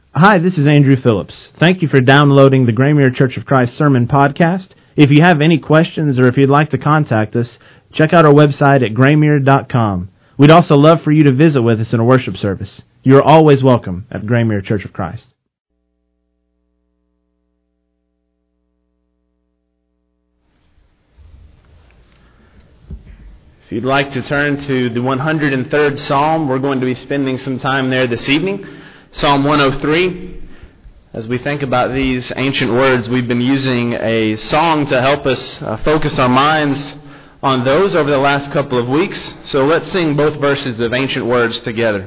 Hi, this is Andrew Phillips. Thank you for downloading the Graymuir Church of Christ Sermon Podcast. If you have any questions or if you'd like to contact us, check out our website at graymuir.com. We'd also love for you to visit with us in a worship service. You are always welcome at Graymuir Church of Christ. If you'd like to turn to the 103rd Psalm, we're going to be spending some time there this evening. Psalm 103. As we think about these ancient words, we've been using a song to help us focus our minds on those over the last couple of weeks. So let's sing both verses of ancient words together.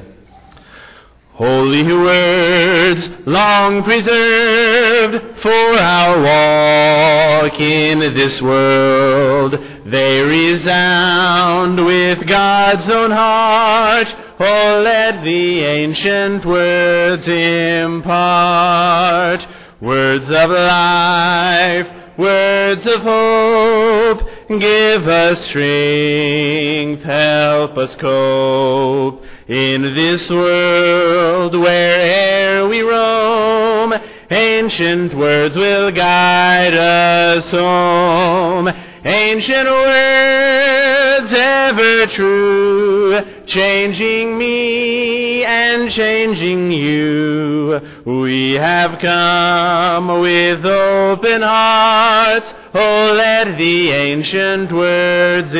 Holy words, long preserved for our walk in this world, they resound with God's own heart. Oh, let the ancient words impart. Words of life, words of hope, give us strength, help us cope. In this world where'er we roam, ancient words will guide us home. Ancient words ever true, changing me and changing you. We have come with open hearts. Oh, let the ancient words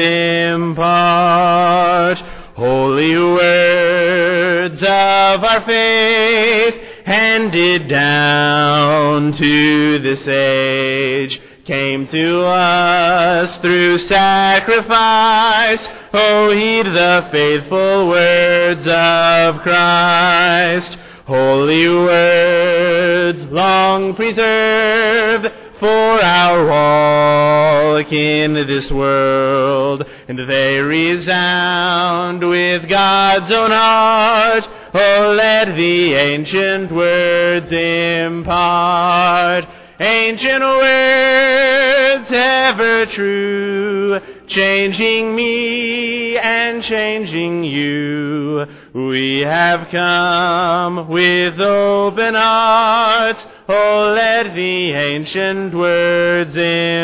impart. Holy words of our faith, handed down to this age, came to us through sacrifice. Oh, heed the faithful words of Christ. Holy words, long preserved for our walk in this world, and they resound with God's own heart. Oh, let the ancient words impart. Ancient words ever true, changing me and changing you. We have come with open hearts. Oh, let the ancient words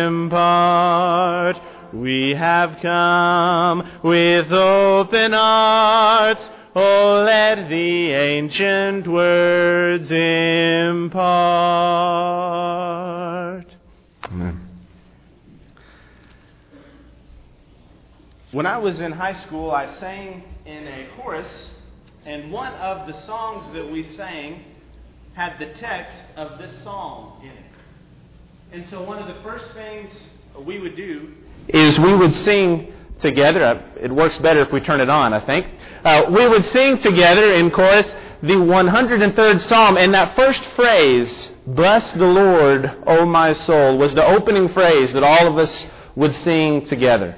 impart. We have come with open hearts. Oh, let the ancient words impart. Amen. When I was in high school, I sang in a chorus, and one of the songs that we sang had the text of this psalm in it. And so one of the first things we would do is we would sing together. It works better if we turn it on, I think. We would sing together in chorus the 103rd Psalm, and that first phrase, "Bless the Lord, O my soul," was the opening phrase that all of us would sing together.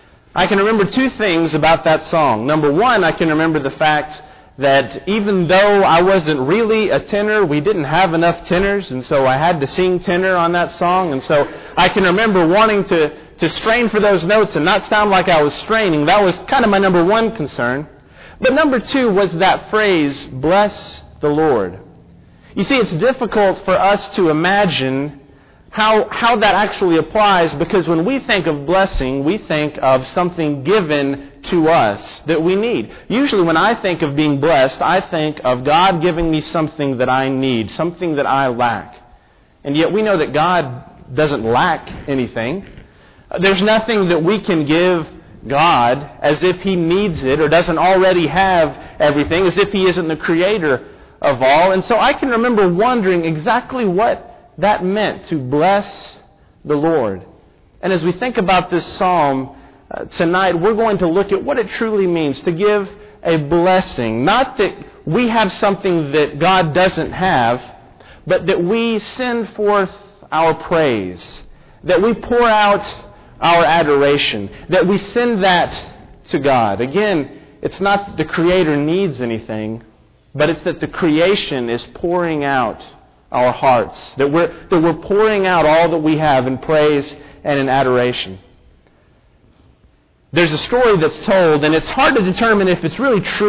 I can remember two things about that song. Number one, I can remember the fact that even though I wasn't really a tenor, we didn't have enough tenors, and so I had to sing tenor on that song. And so I can remember wanting to strain for those notes and not sound like I was straining. That was kind of my number one concern. But number two was that phrase, "Bless the Lord." You see, it's difficult for us to imagine how that actually applies, because when we think of blessing, we think of something given to us that we need. Usually when I think of being blessed, I think of God giving me something that I need, something that I lack. And yet we know that God doesn't lack anything. There's nothing that we can give God as if He needs it or doesn't already have everything, as if He isn't the creator of all. And so I can remember wondering exactly what that meant, to bless the Lord. And as we think about this psalm tonight, we're going to look at what it truly means to give a blessing. Not that we have something that God doesn't have, but that we send forth our praise, that we pour out our adoration, that we send that to God. Again, it's not that the Creator needs anything, but it's that the creation is pouring out our hearts, that we're pouring out all that we have in praise and in adoration. There's a story that's told, and it's hard to determine if it's really true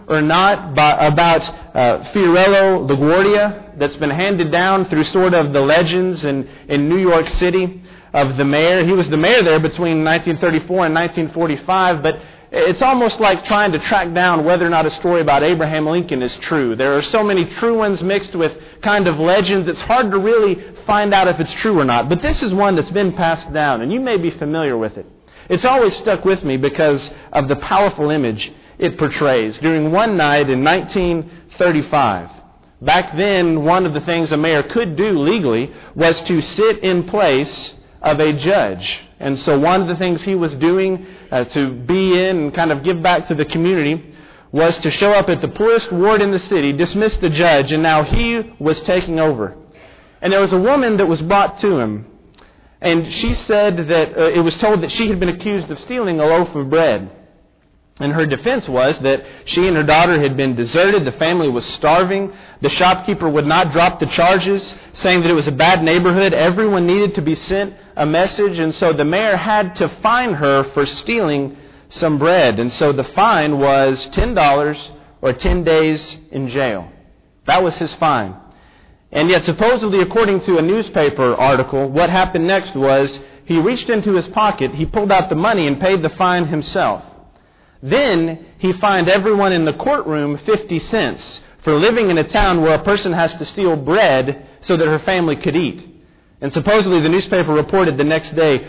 or not about Fiorello LaGuardia that's been handed down through sort of the legends in New York City of the mayor. He was the mayor there between 1934 and 1945, but it's almost like trying to track down whether or not a story about Abraham Lincoln is true. There are so many true ones mixed with kind of legends, it's hard to really find out if it's true or not. But this is one that's been passed down, and you may be familiar with it. It's always stuck with me because of the powerful image it portrays. During one night in 1935, back then, one of the things a mayor could do legally was to sit in place of a judge. And so one of the things he was doing to be in and kind of give back to the community was to show up at the poorest ward in the city, dismiss the judge, and now he was taking over. And there was a woman that was brought to him, and she said that it was told that she had been accused of stealing a loaf of bread. And her defense was that she and her daughter had been deserted, the family was starving, the shopkeeper would not drop the charges, saying that it was a bad neighborhood, everyone needed to be sent a message, and so the mayor had to fine her for stealing some bread. And so the fine was $10 or 10 days in jail. That was his fine. And yet supposedly, according to a newspaper article, what happened next was he reached into his pocket, he pulled out the money and paid the fine himself. Then he fined everyone in the courtroom 50 cents for living in a town where a person has to steal bread so that her family could eat. And supposedly the newspaper reported the next day,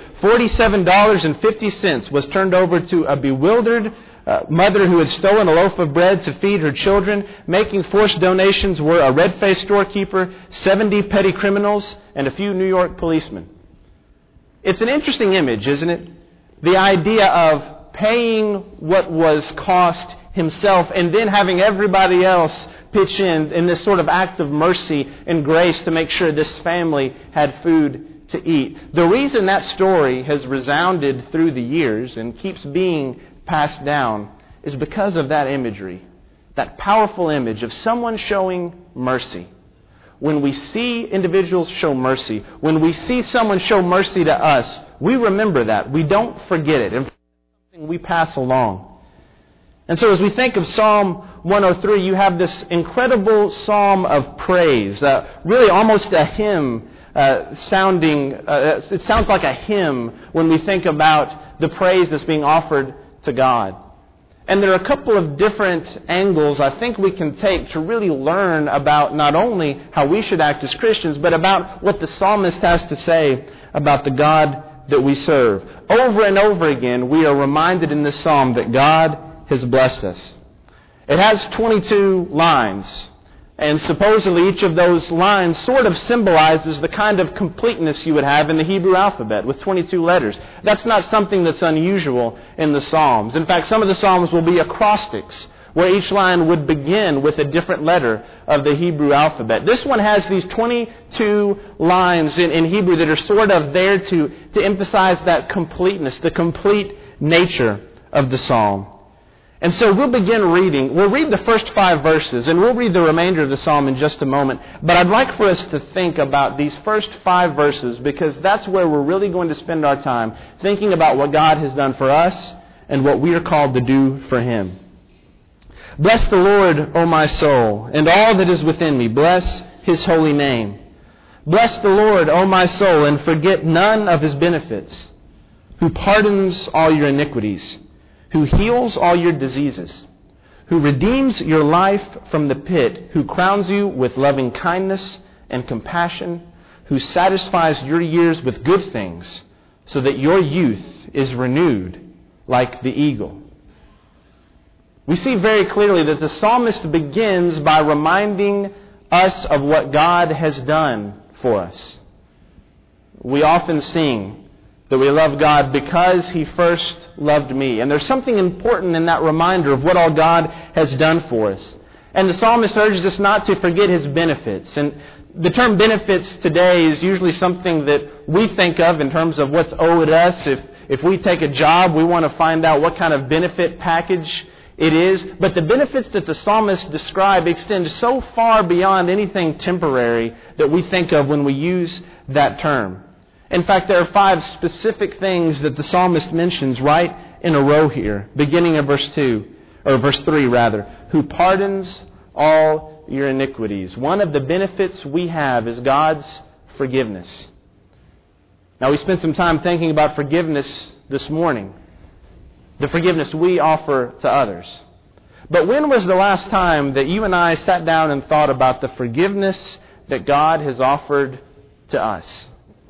$47.50 was turned over to a bewildered mother who had stolen a loaf of bread to feed her children. Making forced donations were a red-faced storekeeper, 70 petty criminals, and a few New York policemen. It's an interesting image, isn't it? The idea of paying what was cost himself and then having everybody else pitch in this sort of act of mercy and grace to make sure this family had food to eat. The reason that story has resounded through the years and keeps being passed down is because of that imagery, that powerful image of someone showing mercy. When we see individuals show mercy, when we see someone show mercy to us, we remember that. We don't forget it. And it's something we pass along. And so as we think of Psalm 103, you have this incredible psalm of praise, really almost a hymn it sounds like a hymn when we think about the praise that's being offered to God. And there are a couple of different angles I think we can take to really learn about not only how we should act as Christians, but about what the psalmist has to say about the God that we serve. Over and over again, we are reminded in this psalm that God has blessed us. It has 22 lines, and supposedly each of those lines sort of symbolizes the kind of completeness you would have in the Hebrew alphabet with 22 letters. That's not something that's unusual in the Psalms. In fact, some of the Psalms will be acrostics, where each line would begin with a different letter of the Hebrew alphabet. This one has these 22 lines in Hebrew that are sort of there to emphasize that completeness, the complete nature of the psalm. And so we'll begin reading. We'll read the first 5 verses, and we'll read the remainder of the psalm in just a moment. But I'd like for us to think about these first 5 verses, because that's where we're really going to spend our time, thinking about what God has done for us and what we are called to do for Him. Bless the Lord, O my soul, and all that is within me. Bless His holy name. Bless the Lord, O my soul, and forget none of His benefits, who pardons all your iniquities, who heals all your diseases, who redeems your life from the pit, who crowns you with loving kindness and compassion, who satisfies your years with good things, so that your youth is renewed like the eagle. We see very clearly that the psalmist begins by reminding us of what God has done for us. We often sing that we love God because He first loved me. And there's something important in that reminder of what all God has done for us. And the psalmist urges us not to forget His benefits. And the term benefits today is usually something that we think of in terms of what's owed us. If we take a job, we want to find out what kind of benefit package it is. But the benefits that the psalmist describes extend so far beyond anything temporary that we think of when we use that term. In fact, there are 5 specific things that the psalmist mentions right in a row here, beginning in verse 2. or verse 3 rather, who pardons all your iniquities. One of the benefits we have is God's forgiveness. Now, we spent some time thinking about forgiveness this morning, the forgiveness we offer to others. But when was the last time that you and I sat down and thought about the forgiveness that God has offered to us?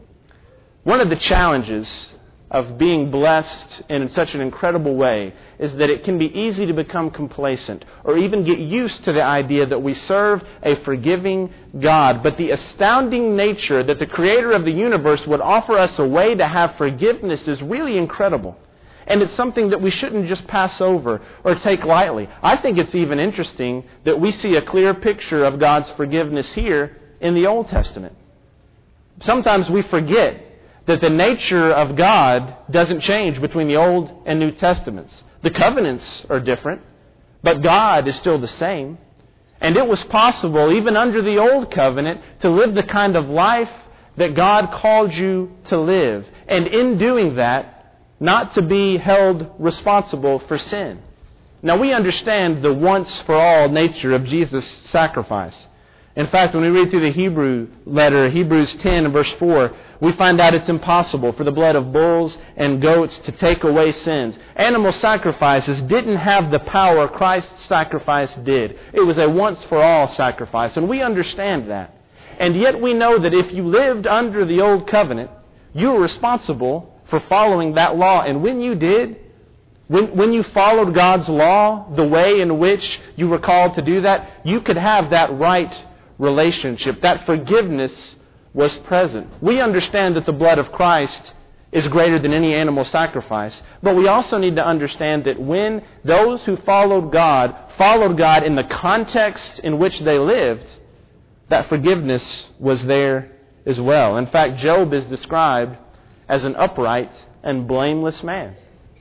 One of the challenges of being blessed in such an incredible way is that it can be easy to become complacent or even get used to the idea that we serve a forgiving God. But the astounding nature that the Creator of the universe would offer us a way to have forgiveness is really incredible. And it's something that we shouldn't just pass over or take lightly. I think it's even interesting that we see a clear picture of God's forgiveness here in the Old Testament. Sometimes we forget that the nature of God doesn't change between the Old and New Testaments. The covenants are different, but God is still the same. And it was possible, even under the Old Covenant, to live the kind of life that God called you to live. And in doing that, not to be held responsible for sin. Now, we understand the once-for-all nature of Jesus' sacrifice. In fact, when we read through the Hebrew letter, Hebrews 10 and verse 4, we find out it's impossible for the blood of bulls and goats to take away sins. Animal sacrifices didn't have the power Christ's sacrifice did. It was a once-for-all sacrifice, and we understand that. And yet we know that if you lived under the Old Covenant, you were responsible for following that law. And when you did, when you followed God's law, the way in which you were called to do that, you could have that right relationship. That forgiveness was present. We understand that the blood of Christ is greater than any animal sacrifice, but we also need to understand that when those who followed God in the context in which they lived, that forgiveness was there as well. In fact, Job is described as an upright and blameless man.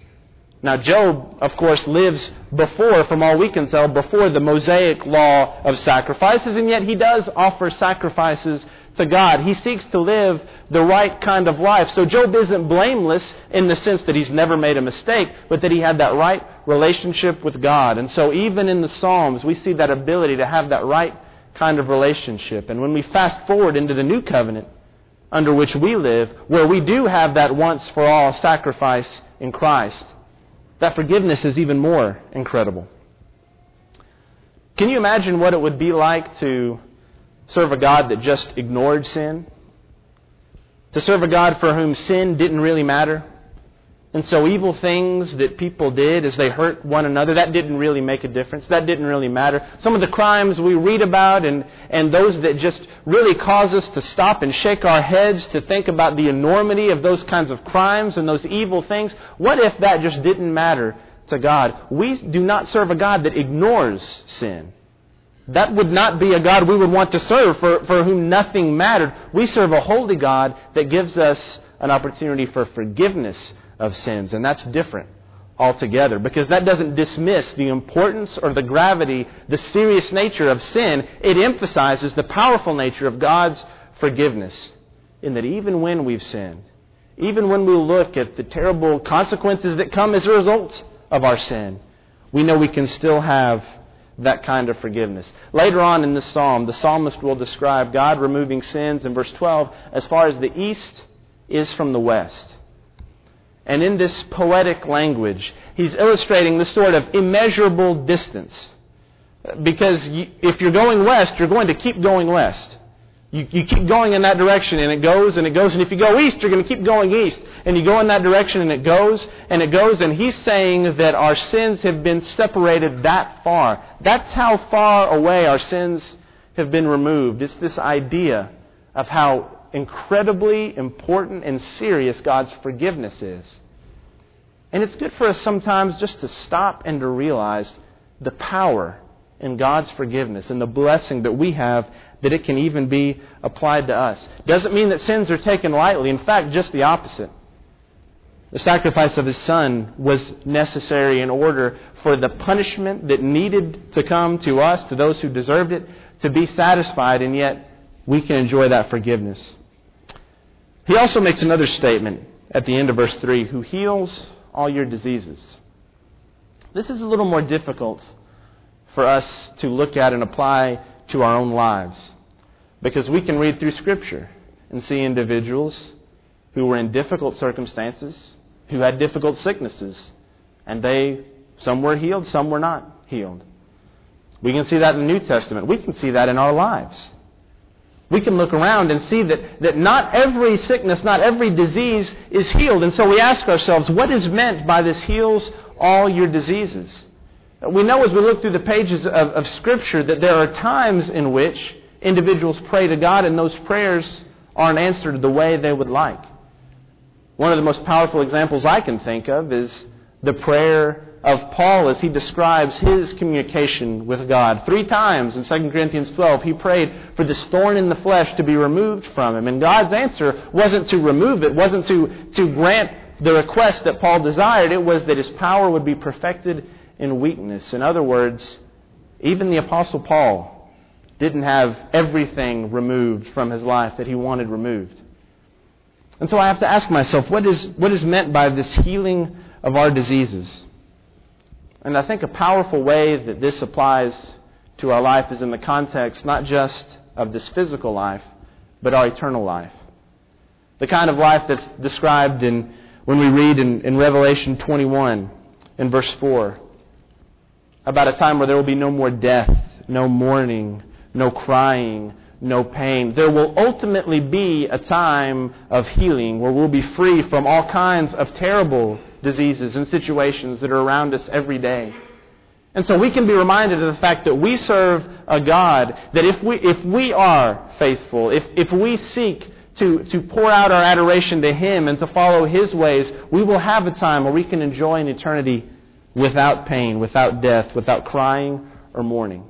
Now, Job, of course, lives before, from all we can tell, before the Mosaic law of sacrifices, and yet he does offer sacrifices to God. He seeks to live the right kind of life. So Job isn't blameless in the sense that he's never made a mistake, but that he had that right relationship with God. And so even in the Psalms, we see that ability to have that right kind of relationship. And when we fast forward into the New Covenant, under which we live, where we do have that once-for-all sacrifice in Christ, that forgiveness is even more incredible. Can you imagine what it would be like to serve a God that just ignored sin? To serve a God for whom sin didn't really matter? And so evil things that people did as they hurt one another, that didn't really make a difference. That didn't really matter. Some of the crimes we read about and those that just really cause us to stop and shake our heads to think about the enormity of those kinds of crimes and those evil things. What if that just didn't matter to God? We do not serve a God that ignores sin. That would not be a God we would want to serve for whom nothing mattered. We serve a holy God that gives us an opportunity for forgiveness of sins. And that's different altogether, because that doesn't dismiss the importance or the gravity, the serious nature of sin. It emphasizes the powerful nature of God's forgiveness, in that even when we've sinned, even when we look at the terrible consequences that come as a result of our sin, we know we can still have that kind of forgiveness. Later on in this psalm, the psalmist will describe God removing sins in verse 12 as far as the east is from the west. And in this poetic language, he's illustrating this sort of immeasurable distance. Because if you're going west, you're going to keep going west. You keep going in that direction, and it goes, and it goes. And if you go east, you're going to keep going east. And you go in that direction, and it goes, and it goes. And he's saying that our sins have been separated that far. That's how far away our sins have been removed. It's this idea of how incredibly important and serious God's forgiveness is. And it's good for us sometimes just to stop and to realize the power in God's forgiveness and the blessing that we have, that it can even be applied to us. Doesn't mean that sins are taken lightly. In fact, just the opposite. The sacrifice of His Son was necessary in order for the punishment that needed to come to us, to those who deserved it, to be satisfied, and yet we can enjoy that forgiveness. He also makes another statement at the end of verse 3, who heals all your diseases. This is a little more difficult for us to look at and apply to our own lives, because we can read through Scripture and see individuals who were in difficult circumstances, who had difficult sicknesses, and some were healed, some were not healed. We can see that in the New Testament. We can see that in our lives. We can look around and see that not every sickness, not every disease is healed. And so we ask ourselves, what is meant by this heals all your diseases? We know as we look through the pages of Scripture that there are times in which individuals pray to God and those prayers aren't answered the way they would like. One of the most powerful examples I can think of is the prayer of Paul as he describes his communication with God. 3 times in 2 Corinthians 12, he prayed for this thorn in the flesh to be removed from him. And God's answer wasn't to remove it, wasn't to grant the request that Paul desired. It was that his power would be perfected in weakness. In other words, even the Apostle Paul didn't have everything removed from his life that he wanted removed. And so I have to ask myself, what is meant by this healing of our diseases? And I think a powerful way that this applies to our life is in the context not just of this physical life, but our eternal life. The kind of life that's described when we read in Revelation 21 in verse 4 about a time where there will be no more death, no mourning, no crying, no pain. There will ultimately be a time of healing where we'll be free from all kinds of terrible diseases and situations that are around us every day. And so we can be reminded of the fact that we serve a God that if we are faithful, if we seek to pour out our adoration to Him and to follow His ways, we will have a time where we can enjoy an eternity without pain, without death, without crying or mourning.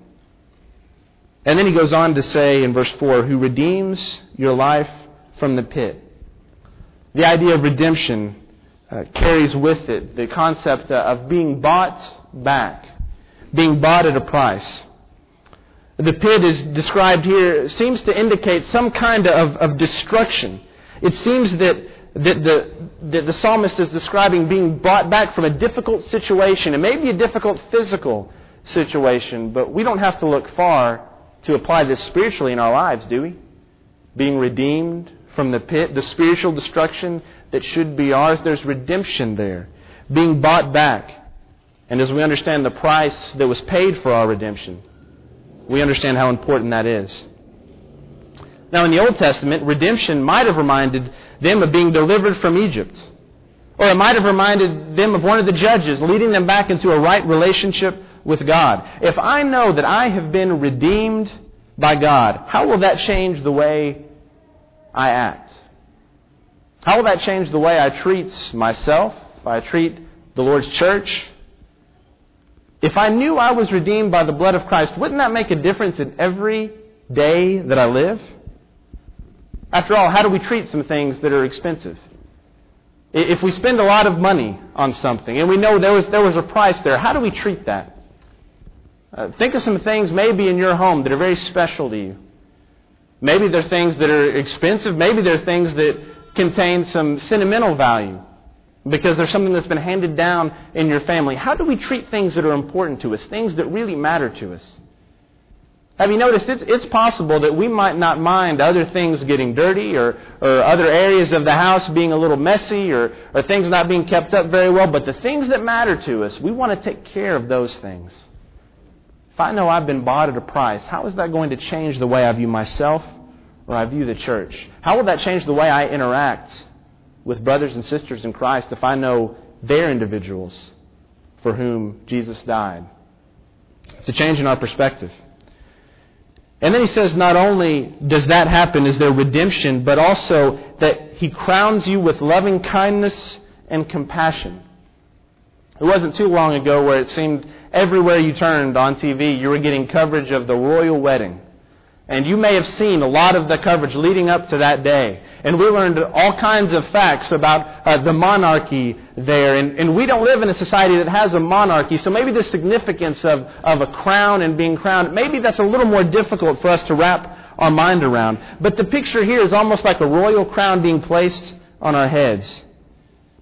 And then he goes on to say in verse 4, who redeems your life from the pit. The idea of redemption carries with it the concept of being bought back, being bought at a price. The pit is described here, seems to indicate some kind of destruction. It seems that the psalmist is describing being brought back from a difficult situation. It may be a difficult physical situation, but we don't have to look far to apply this spiritually in our lives, do we? Being redeemed from the pit, the spiritual destruction that should be ours, there's redemption there. Being bought back. And as we understand the price that was paid for our redemption, we understand how important that is. Now in the Old Testament, redemption might have reminded them of being delivered from Egypt. Or it might have reminded them of one of the judges, leading them back into a right relationship with God. If I know that I have been redeemed by God, how will that change the way I act? How will that change the way I treat myself? I treat the Lord's church? If I knew I was redeemed by the blood of Christ, wouldn't that make a difference in every day that I live? After all, how do we treat some things that are expensive? If we spend a lot of money on something and we know there was a price there, how do we treat that? Think of some things maybe in your home that are very special to you. Maybe they're things that are expensive. Maybe they're things that contain some sentimental value because there's something that's been handed down in your family. How do we treat things that are important to us, things that really matter to us? Have you noticed it's possible that we might not mind other things getting dirty or other areas of the house being a little messy or things not being kept up very well, but the things that matter to us, we want to take care of those things. If I know I've been bought at a price, how is that going to change the way I view myself or I view the church? How will that change the way I interact with brothers and sisters in Christ if I know they're individuals for whom Jesus died? It's a change in our perspective. And then he says not only does that happen as their redemption, but also that He crowns you with loving kindness and compassion. It wasn't too long ago where it seemed everywhere you turned on TV, you were getting coverage of the royal wedding. And you may have seen a lot of the coverage leading up to that day. And we learned all kinds of facts about the monarchy there. And we don't live in a society that has a monarchy. So maybe the significance of a crown and being crowned, maybe that's a little more difficult for us to wrap our mind around. But the picture here is almost like a royal crown being placed on our heads.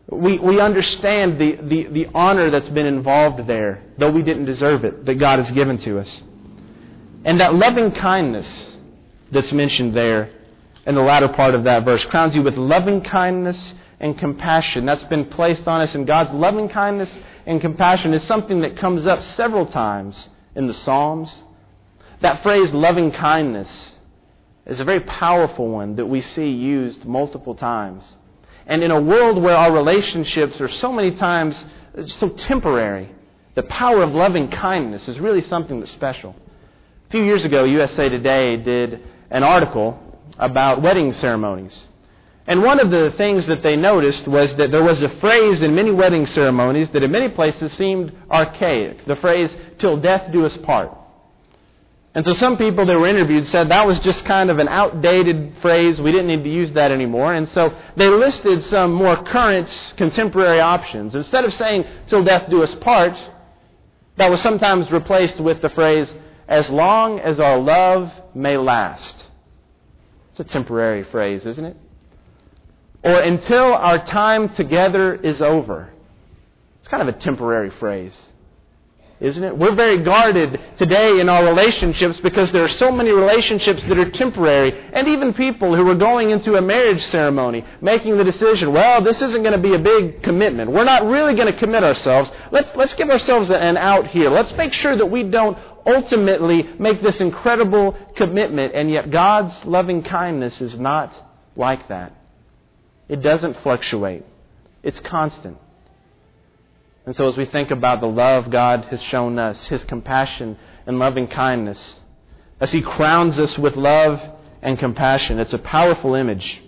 We understand the honor that's been involved there, though we didn't deserve it, that God has given to us. And that loving kindness that's mentioned there in the latter part of that verse crowns you with loving kindness and compassion. That's been placed on us, and God's loving kindness and compassion is something that comes up several times in the Psalms. That phrase, loving kindness, is a very powerful one that we see used multiple times. And in a world where our relationships are so many times so temporary, the power of loving kindness is really something that's special. A few years ago, USA Today did an article about wedding ceremonies. And one of the things that they noticed was that there was a phrase in many wedding ceremonies that in many places seemed archaic. The phrase, "till death do us part." And so some people that were interviewed said that was just kind of an outdated phrase. We didn't need to use that anymore. And so they listed some more current, contemporary options. Instead of saying, "till death do us part," that was sometimes replaced with the phrase, "as long as our love may last." It's a temporary phrase, isn't it? Or "until our time together is over." It's kind of a temporary phrase, isn't it? We're very guarded today in our relationships because there are so many relationships that are temporary. And even people who are going into a marriage ceremony, making the decision, well, this isn't going to be a big commitment. We're not really going to commit ourselves. Let's give ourselves an out here. Let's make sure that we don't ultimately make this incredible commitment. And yet God's loving kindness is not like that. It doesn't fluctuate. It's constant. And so as we think about the love God has shown us, His compassion and loving kindness, as He crowns us with love and compassion, it's a powerful image.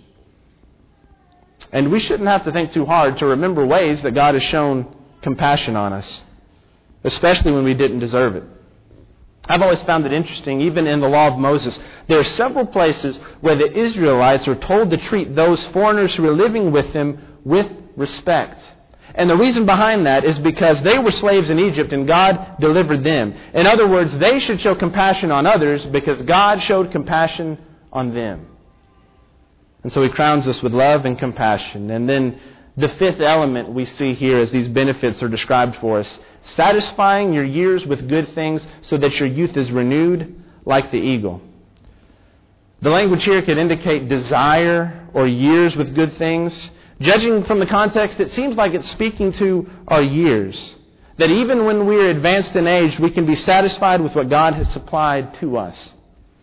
And we shouldn't have to think too hard to remember ways that God has shown compassion on us, especially when we didn't deserve it. I've always found it interesting, even in the law of Moses, there are several places where the Israelites are told to treat those foreigners who are living with them with respect. And the reason behind that is because they were slaves in Egypt and God delivered them. In other words, they should show compassion on others because God showed compassion on them. And so He crowns us with love and compassion. And then the fifth element we see here as these benefits are described for us: satisfying your years with good things so that your youth is renewed like the eagle. The language here could indicate desire or years with good things. Judging from the context, it seems like it's speaking to our years. That even when we are advanced in age, we can be satisfied with what God has supplied to us.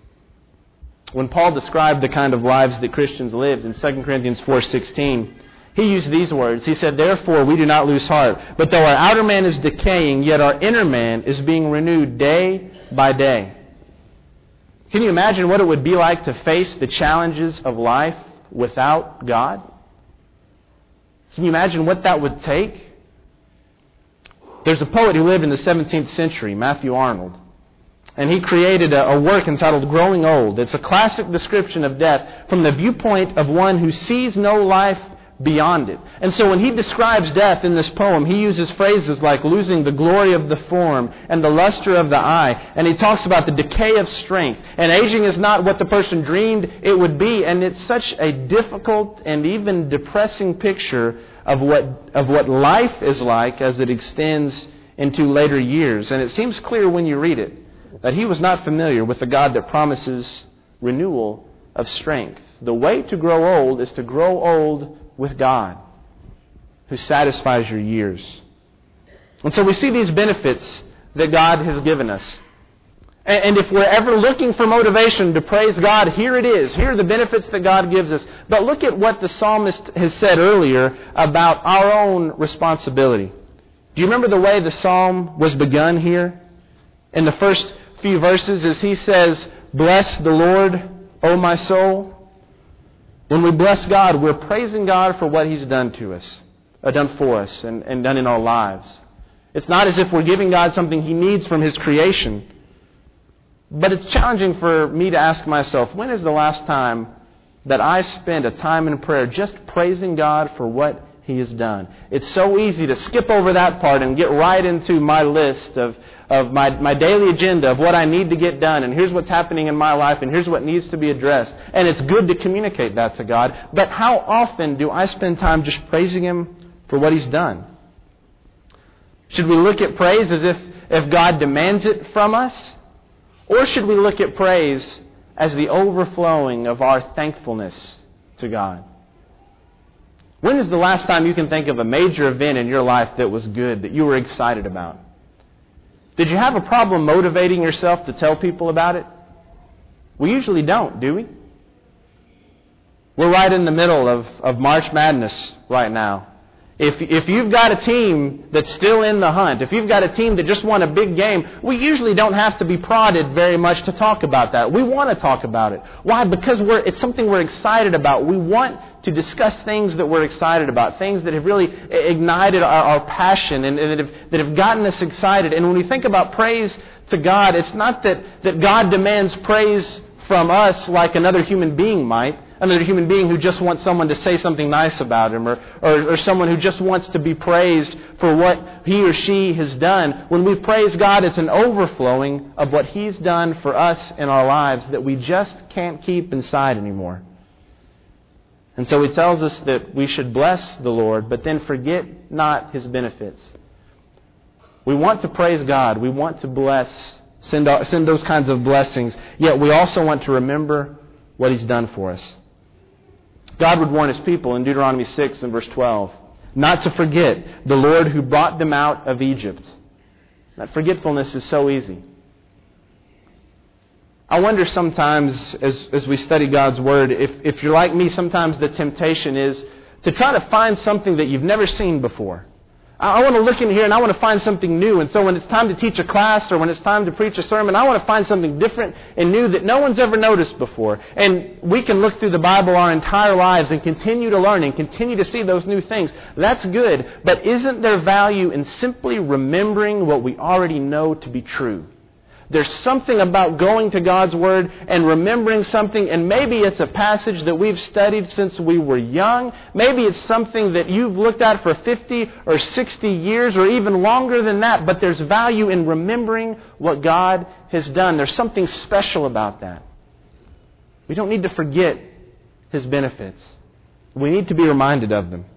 When Paul described the kind of lives that Christians lived in 2 Corinthians 4:16, he used these words. He said, "Therefore we do not lose heart, but though our outer man is decaying, yet our inner man is being renewed day by day." Can you imagine what it would be like to face the challenges of life without God? Can you imagine what that would take? There's a poet who lived in the 17th century, Matthew Arnold. And he created a work entitled Growing Old. It's a classic description of death from the viewpoint of one who sees no life beyond it. And so when he describes death in this poem, he uses phrases like losing the glory of the form and the luster of the eye. And he talks about the decay of strength. And aging is not what the person dreamed it would be. And it's such a difficult and even depressing picture of what life is like as it extends into later years. And it seems clear when you read it that he was not familiar with the God that promises renewal of strength. The way to grow old is to grow old with God, who satisfies your years. And so we see these benefits that God has given us. And if we're ever looking for motivation to praise God, here it is. Here are the benefits that God gives us. But look at what the psalmist has said earlier about our own responsibility. Do you remember the way the psalm was begun here? In the first few verses, as he says, "Bless the Lord, O my soul." When we bless God, we're praising God for what He's done to us, done for us, and done in our lives. It's not as if we're giving God something He needs from His creation. But it's challenging for me to ask myself, when is the last time that I spent a time in prayer just praising God for what He has done? It's so easy to skip over that part and get right into my list of my daily agenda of what I need to get done, and here's what's happening in my life, and here's what needs to be addressed. And it's good to communicate that to God. But how often do I spend time just praising Him for what He's done? Should we look at praise as if God demands it from us? Or should we look at praise as the overflowing of our thankfulness to God? When is the last time you can think of a major event in your life that was good, that you were excited about? Did you have a problem motivating yourself to tell people about it? We usually don't, do we? We're right in the middle of March Madness right now. If you've got a team that's still in the hunt, if you've got a team that just won a big game, we usually don't have to be prodded very much to talk about that. We want to talk about it. Why? Because it's something we're excited about. We want to discuss things that we're excited about, things that have really ignited our passion and that have gotten us excited. And when we think about praise to God, it's not that God demands praise from us like another human being might. Another human being who just wants someone to say something nice about him, or someone who just wants to be praised for what he or she has done. When we praise God, it's an overflowing of what He's done for us in our lives that we just can't keep inside anymore. And so He tells us that we should bless the Lord, but then forget not His benefits. We want to praise God. We want to bless, send those kinds of blessings. Yet we also want to remember what He's done for us. God would warn His people in Deuteronomy 6 and verse 12 not to forget the Lord who brought them out of Egypt. That forgetfulness is so easy. I wonder sometimes as we study God's Word, if you're like me, sometimes the temptation is to try to find something that you've never seen before. I want to look in here and I want to find something new. And so when it's time to teach a class or when it's time to preach a sermon, I want to find something different and new that no one's ever noticed before. And we can look through the Bible our entire lives and continue to learn and continue to see those new things. That's good. But isn't there value in simply remembering what we already know to be true? There's something about going to God's Word and remembering something, and maybe it's a passage that we've studied since we were young. Maybe it's something that you've looked at for 50 or 60 years or even longer than that, but there's value in remembering what God has done. There's something special about that. We don't need to forget His benefits. We need to be reminded of them.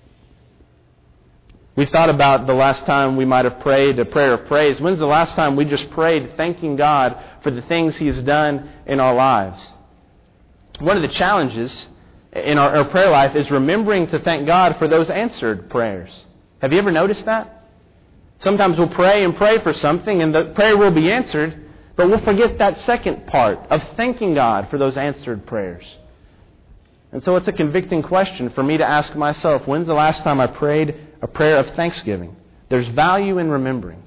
We thought about the last time we might have prayed a prayer of praise. When's the last time we just prayed thanking God for the things He has done in our lives? One of the challenges in our prayer life is remembering to thank God for those answered prayers. Have you ever noticed that? Sometimes we'll pray and pray for something and the prayer will be answered, but we'll forget that second part of thanking God for those answered prayers. And so it's a convicting question for me to ask myself, when's the last time I prayed a prayer of thanksgiving? There's value in remembering.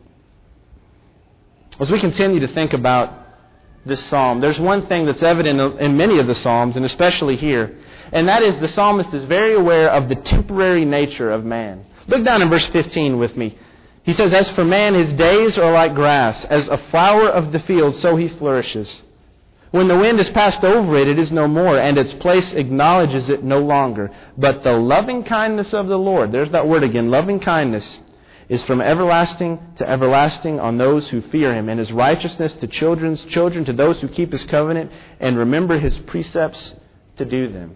As we continue to think about this psalm, there's one thing that's evident in many of the psalms, and especially here, and that is the psalmist is very aware of the temporary nature of man. Look down in verse 15 with me. He says, "As for man, his days are like grass, as a flower of the field, so he flourishes. When the wind has passed over it, it is no more, and its place acknowledges it no longer. But the loving kindness of the Lord," there's that word again, loving kindness, "is from everlasting to everlasting on those who fear Him, and His righteousness to children's children, to those who keep His covenant and remember His precepts to do them."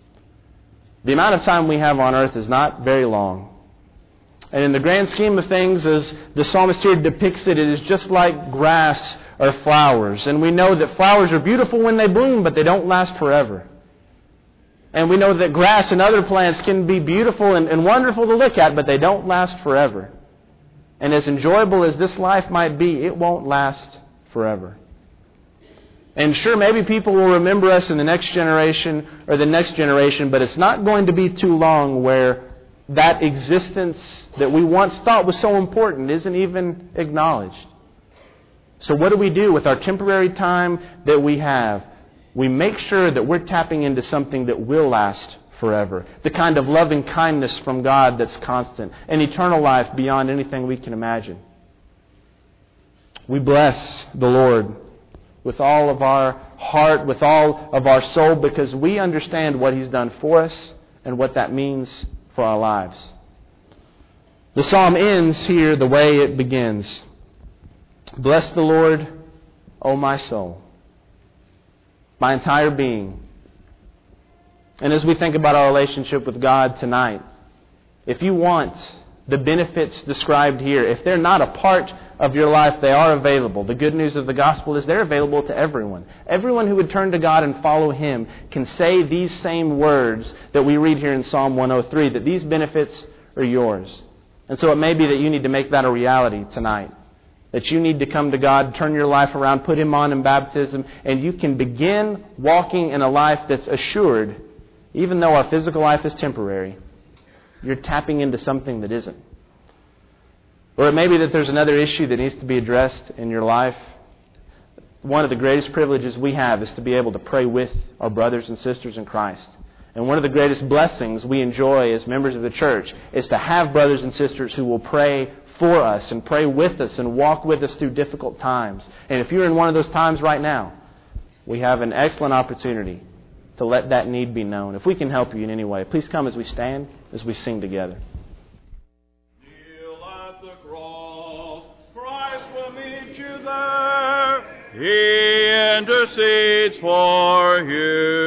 The amount of time we have on earth is not very long. And in the grand scheme of things, as the psalmist here depicts it, it is just like grass or flowers. And we know that flowers are beautiful when they bloom, but they don't last forever. And we know that grass and other plants can be beautiful and wonderful to look at, but they don't last forever. And as enjoyable as this life might be, it won't last forever. And sure, maybe people will remember us in the next generation or the next generation, but it's not going to be too long where that existence that we once thought was so important isn't even acknowledged. So what do we do with our temporary time that we have? We make sure that we're tapping into something that will last forever. The kind of loving kindness from God that's constant. An eternal life beyond anything we can imagine. We bless the Lord with all of our heart, with all of our soul, because we understand what He's done for us and what that means for our lives. The psalm ends here the way it begins. "Bless the Lord, O my soul." My entire being. And as we think about our relationship with God tonight, If you want the benefits described here, if they're not a part of your life, they are available. The good news of the gospel is they're available to everyone. Everyone who would turn to God and follow Him can say these same words that we read here in Psalm 103, that these benefits are yours. And so it may be that you need to make that a reality tonight. That you need to come to God, turn your life around, put Him on in baptism, and you can begin walking in a life that's assured, even though our physical life is temporary. You're tapping into something that isn't. Or it may be that there's another issue that needs to be addressed in your life. One of the greatest privileges we have is to be able to pray with our brothers and sisters in Christ. And one of the greatest blessings we enjoy as members of the church is to have brothers and sisters who will pray for us and pray with us and walk with us through difficult times. And if you're in one of those times right now, we have an excellent opportunity to let that need be known. If we can help you in any way, please come as we stand, as we sing together. Kneel at the cross, Christ will meet you there. He intercedes for you.